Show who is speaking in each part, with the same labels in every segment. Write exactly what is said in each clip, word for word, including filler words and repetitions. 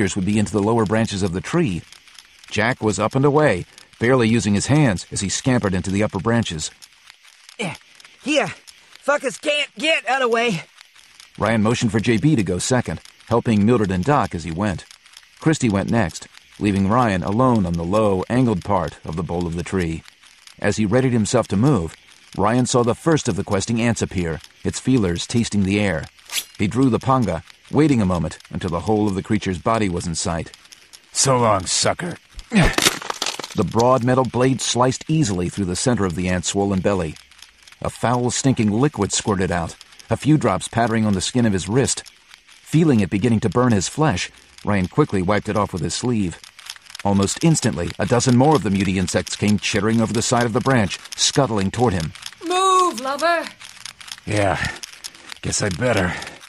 Speaker 1: would be into the lower branches of the tree. Jack was up and away, barely using his hands as he scampered into the upper branches.
Speaker 2: Here, fuckers can't get out of the way.
Speaker 1: Ryan motioned for J B to go second, helping Mildred and Doc as he went. Christy went next, leaving Ryan alone on the low, angled part of the bole of the tree. As he readied himself to move, Ryan saw the first of the questing ants appear, its feelers tasting the air. He drew the panga, waiting a moment until the whole of the creature's body was in sight.
Speaker 3: So long, sucker.
Speaker 1: The broad metal blade sliced easily through the center of the ant's swollen belly. A foul, stinking liquid squirted out, a few drops pattering on the skin of his wrist. Feeling it beginning to burn his flesh, Ryan quickly wiped it off with his sleeve. Almost instantly, a dozen more of the muty insects came chittering over the side of the branch, scuttling toward him.
Speaker 4: Move, lover!
Speaker 3: Yeah, guess I'd better.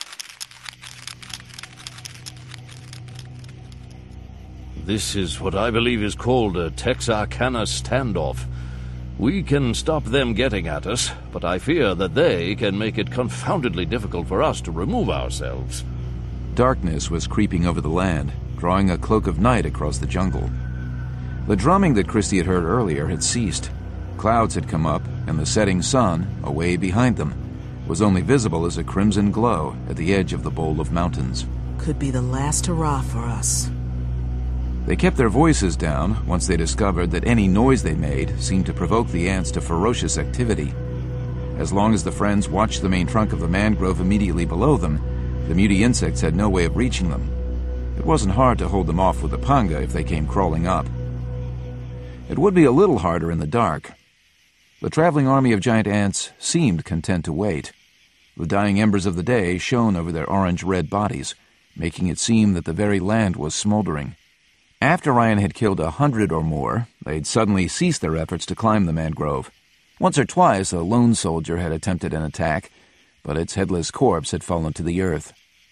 Speaker 5: This is what I believe is called a Texarkana standoff. We can stop them getting at us, but I fear that they can make it confoundedly difficult for us to remove ourselves.
Speaker 1: Darkness was creeping over the land, drawing a cloak of night across the jungle. The drumming that Christy had heard earlier had ceased. Clouds had come up, and the setting sun, away behind them, was only visible as a crimson glow at the edge of the bowl of mountains.
Speaker 6: Could be the last hurrah for us.
Speaker 1: They kept their voices down once they discovered that any noise they made seemed to provoke the ants to ferocious activity. As long as the friends watched the main trunk of the mangrove immediately below them, the muty insects had no way of reaching them. It wasn't hard to hold them off with the panga if they came crawling up. It would be a little harder in the dark. The traveling army of giant ants seemed content to wait. The dying embers of the day shone over their orange-red bodies, making it seem that the very land was smoldering. After Ryan had killed a hundred or more, they'd suddenly ceased their efforts to climb the mangrove. Once or twice a lone soldier had attempted an attack, but its headless corpse had fallen to the earth.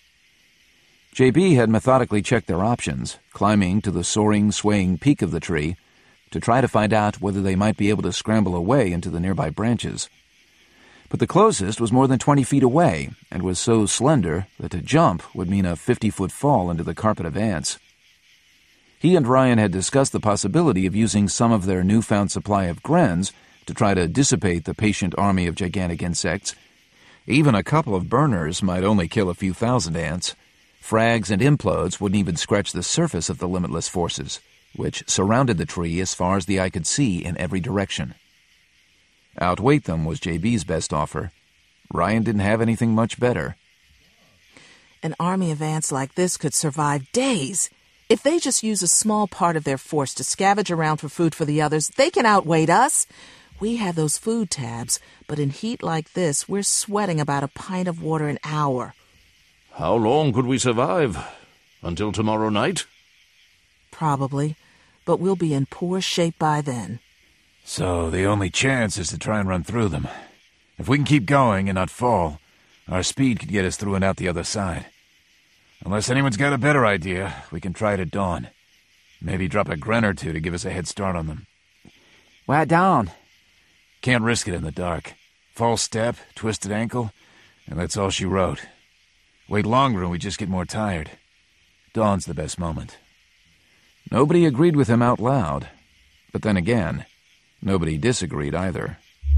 Speaker 1: J B had methodically checked their options, climbing to the soaring, swaying peak of the tree to try to find out whether they might be able to scramble away into the nearby branches. But the closest was more than twenty feet away and was so slender that to jump would mean a fifty-foot fall into the carpet of ants. He and Ryan had discussed the possibility of using some of their newfound supply of grens to try to dissipate the patient army of gigantic insects. Even a couple of burners might only kill a few thousand ants. Frags and implodes wouldn't even scratch the surface of the limitless forces, which surrounded the tree as far as the eye could see in every direction. Outweight them was J B's best offer. Ryan didn't have anything much better.
Speaker 6: An army of ants like this could survive days. If they just use a small part of their force to scavenge around for food for the others, they can outweight us. We have those food tabs, but in heat like this, we're sweating about a pint of water an hour.
Speaker 5: How long could we survive? Until tomorrow night?
Speaker 6: Probably, but we'll be in poor shape by then.
Speaker 3: So the only chance is to try and run through them. If we can keep going and not fall, our speed could get us through and out the other side. Unless anyone's got a better idea, we can try it at dawn. Maybe drop a gren or two to give us a head start on them.
Speaker 2: Why at dawn?
Speaker 3: Can't risk it in the dark. False step, twisted ankle, and that's all she wrote. Wait longer and we just get more tired. Dawn's the best moment.
Speaker 1: Nobody agreed with him out loud. But then again, nobody disagreed either.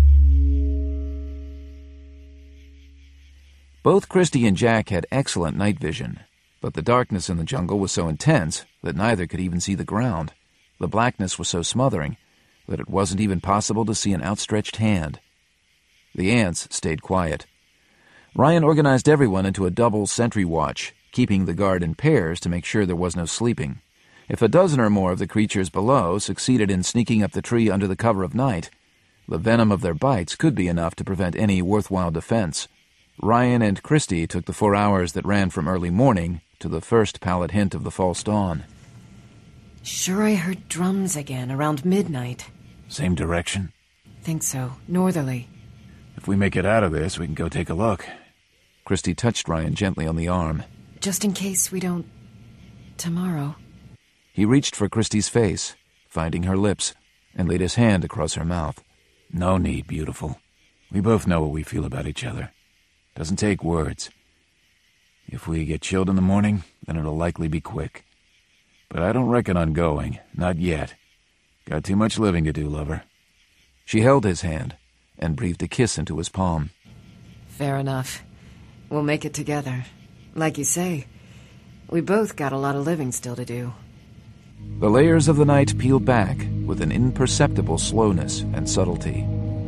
Speaker 1: Both Christy and Jack had excellent night vision, but the darkness in the jungle was so intense that neither could even see the ground. The blackness was so smothering that it wasn't even possible to see an outstretched hand. The ants stayed quiet. Ryan organized everyone into a double sentry watch, keeping the guard in pairs to make sure there was no sleeping. If a dozen or more of the creatures below succeeded in sneaking up the tree under the cover of night, the venom of their bites could be enough to prevent any worthwhile defense. Ryan and Christy took the four hours that ran from early morning to the first pallid hint of the false dawn.
Speaker 4: Sure I heard drums again around midnight.
Speaker 3: Same direction?
Speaker 4: Think so. Northerly.
Speaker 3: If we make it out of this, we can go take a look.
Speaker 1: Christy touched Ryan gently on the arm.
Speaker 4: Just in case we don't... tomorrow.
Speaker 1: He reached for Christy's face, finding her lips, and laid his hand across her mouth.
Speaker 3: No need, beautiful. We both know what we feel about each other. Doesn't take words. If we get chilled in the morning, then it'll likely be quick. but I don't reckon on going. Not yet. Got too much living to do, lover.
Speaker 1: She held his hand and breathed a kiss into his palm.
Speaker 4: Fair enough. We'll make it together. Like you say, we both got a lot of living still to do.
Speaker 1: The layers of the night peeled back with an imperceptible slowness and subtlety.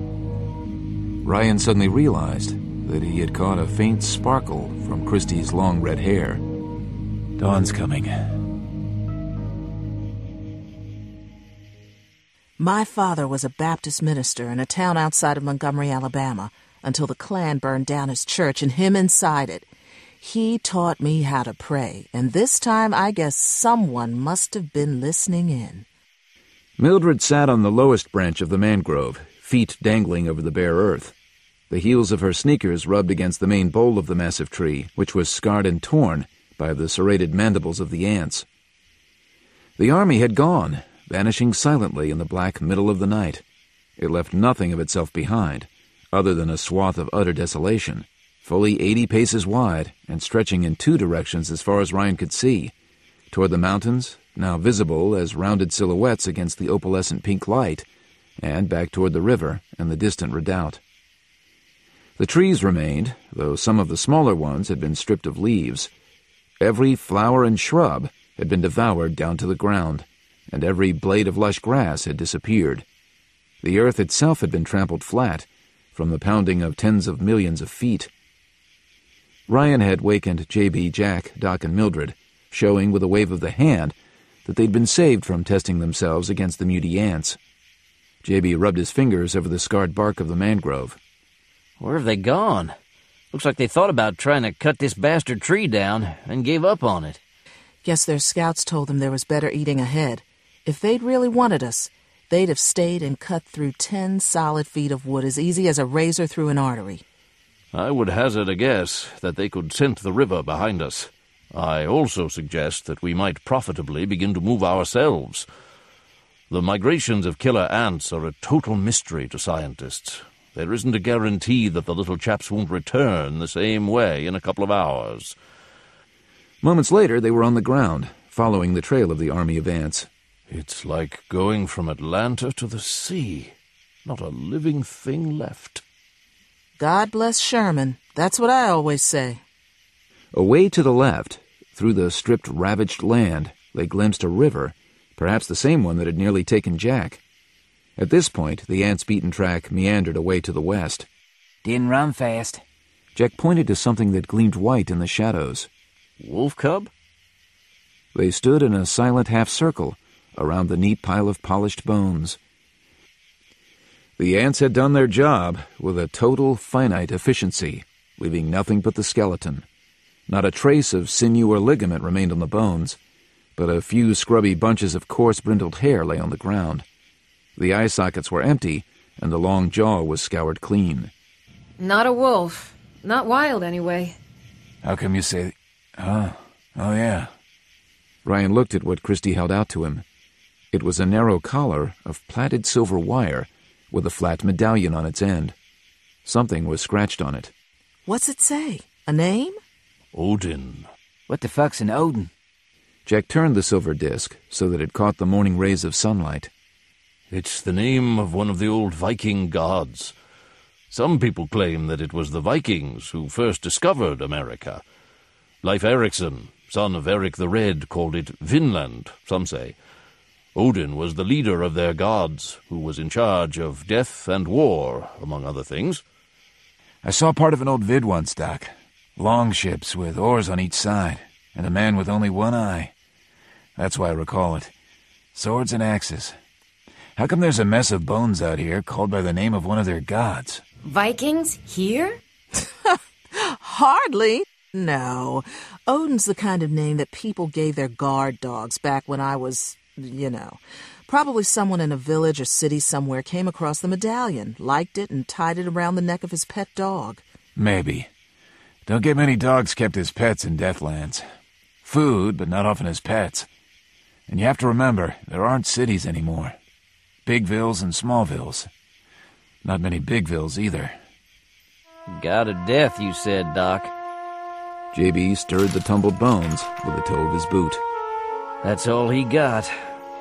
Speaker 1: Ryan suddenly realized that he had caught a faint sparkle from Christie's long red hair.
Speaker 3: Dawn's coming.
Speaker 6: My father was a Baptist minister in a town outside of Montgomery, Alabama, until the Klan burned down his church and him inside it. He taught me how to pray, and this time I guess someone must have been listening in.
Speaker 1: Mildred sat on the lowest branch of the mangrove, feet dangling over the bare earth. The heels of her sneakers rubbed against the main bole of the massive tree, which was scarred and torn by the serrated mandibles of the ants. The army had gone, vanishing silently in the black middle of the night. It left nothing of itself behind, other than a swath of utter desolation, fully eighty paces wide and stretching in two directions as far as Ryan could see, toward the mountains, now visible as rounded silhouettes against the opalescent pink light, and back toward the river and the distant redoubt. The trees remained, though some of the smaller ones had been stripped of leaves. Every flower and shrub had been devoured down to the ground, and every blade of lush grass had disappeared. The earth itself had been trampled flat, from the pounding of tens of millions of feet. Ryan had wakened J B, Jack, Doc, and Mildred, showing with a wave of the hand that they'd been saved from testing themselves against the muty ants. J B rubbed his fingers over the scarred bark of the mangrove.
Speaker 7: Where have they gone? Looks like they thought about trying to cut this bastard tree down and gave up on it.
Speaker 6: Guess their scouts told them there was better eating ahead. If they'd really wanted us, they'd have stayed and cut through ten solid feet of wood as easy as a razor through an artery.
Speaker 5: I would hazard a guess that they could scent the river behind us. I also suggest that we might profitably begin to move ourselves. The migrations of killer ants are a total mystery to scientists. There isn't a guarantee that the little chaps won't return the same way in a couple of hours.
Speaker 1: Moments later, they were on the ground, following the trail of the army of ants.
Speaker 5: It's like going from Atlanta to the sea. Not a living thing left.
Speaker 6: God bless Sherman. That's what I always say.
Speaker 1: Away to the left, through the stripped, ravaged land, they glimpsed a river, perhaps the same one that had nearly taken Jack. At this point, the ants-beaten track meandered away to the west.
Speaker 2: Didn't run fast.
Speaker 1: Jack pointed to something that gleamed white in the shadows.
Speaker 5: Wolf cub?
Speaker 1: They stood in a silent half-circle around the neat pile of polished bones. The ants had done their job with a total, finite efficiency, leaving nothing but the skeleton. Not a trace of sinew or ligament remained on the bones, but a few scrubby bunches of coarse, brindled hair lay on the ground. The eye sockets were empty, and the long jaw was scoured clean.
Speaker 4: Not a wolf. Not wild, anyway.
Speaker 3: How come you say... Oh, oh yeah.
Speaker 1: Ryan looked at what Christie held out to him. It was a narrow collar of plaited silver wire with a flat medallion on its end. Something was scratched on it.
Speaker 6: What's it say? A name?
Speaker 5: Odin.
Speaker 2: What the fuck's an Odin?
Speaker 1: Jack turned the silver disc so that it caught the morning rays of sunlight.
Speaker 5: It's the name of one of the old Viking gods. Some people claim that it was the Vikings who first discovered America. Leif Erikson, son of Eric the Red, called it Vinland, some say. Odin was the leader of their gods, who was in charge of death and war, among other things.
Speaker 3: I saw part of an old vid once, Doc. Long ships with oars on each side, and a man with only one eye. That's why I recall it. Swords and axes. How come there's a mess of bones out here called by the name of one of their gods?
Speaker 4: Vikings? Here?
Speaker 6: Hardly. No. Odin's the kind of name that people gave their guard dogs back when I was, you know. Probably someone in a village or city somewhere came across the medallion, liked it, and tied it around the neck of his pet dog.
Speaker 3: Maybe. Don't get many dogs kept as pets in Deathlands. Food, but not often as pets. And you have to remember, there aren't cities anymore. Bigvilles and Smallvilles. Not many Bigvilles either.
Speaker 7: God of death, you said, Doc.
Speaker 1: J B stirred the tumbled bones with the toe of his boot.
Speaker 7: That's all he got.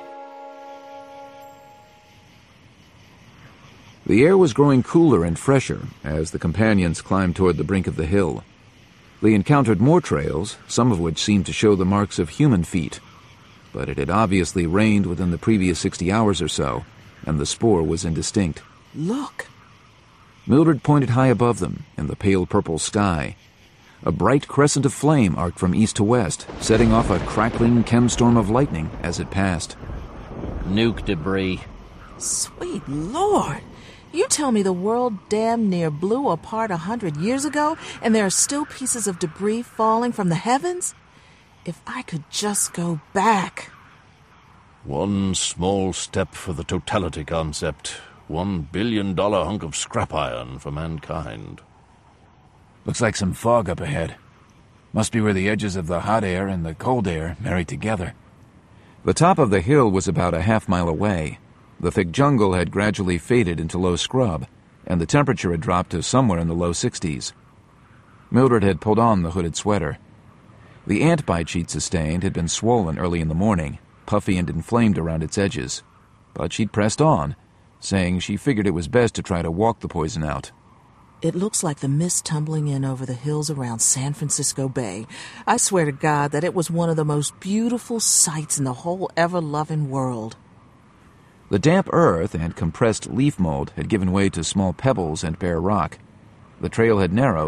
Speaker 1: The air was growing cooler and fresher as the companions climbed toward the brink of the hill. They encountered more trails, some of which seemed to show the marks of human feet. But it had obviously rained within the previous sixty hours or so, and the spoor was indistinct.
Speaker 6: Look.
Speaker 1: Mildred pointed high above them in the pale purple sky. A bright crescent of flame arced from east to west, setting off a crackling chemstorm of lightning as it passed.
Speaker 7: Nuke debris.
Speaker 6: Sweet Lord! You tell me the world damn near blew apart a hundred years ago, and there are still pieces of debris falling from the heavens? If I could just go back.
Speaker 5: One small step for the totality concept. One billion dollar hunk of scrap iron for mankind.
Speaker 3: Looks like some fog up ahead. Must be where the edges of the hot air and the cold air married together.
Speaker 1: The top of the hill was about a half mile away. The thick jungle had gradually faded into low scrub, and the temperature had dropped to somewhere in the low sixties. Mildred had pulled on the hooded sweater. The ant bite she'd sustained had been swollen early in the morning, puffy and inflamed around its edges. But she'd pressed on, saying she figured it was best to try to walk the poison out.
Speaker 6: It looks like the mist tumbling in over the hills around San Francisco Bay. I swear to God that it was one of the most beautiful sights in the whole ever-loving world.
Speaker 1: The damp earth and compressed leaf mold had given way to small pebbles and bare rock. The trail had narrowed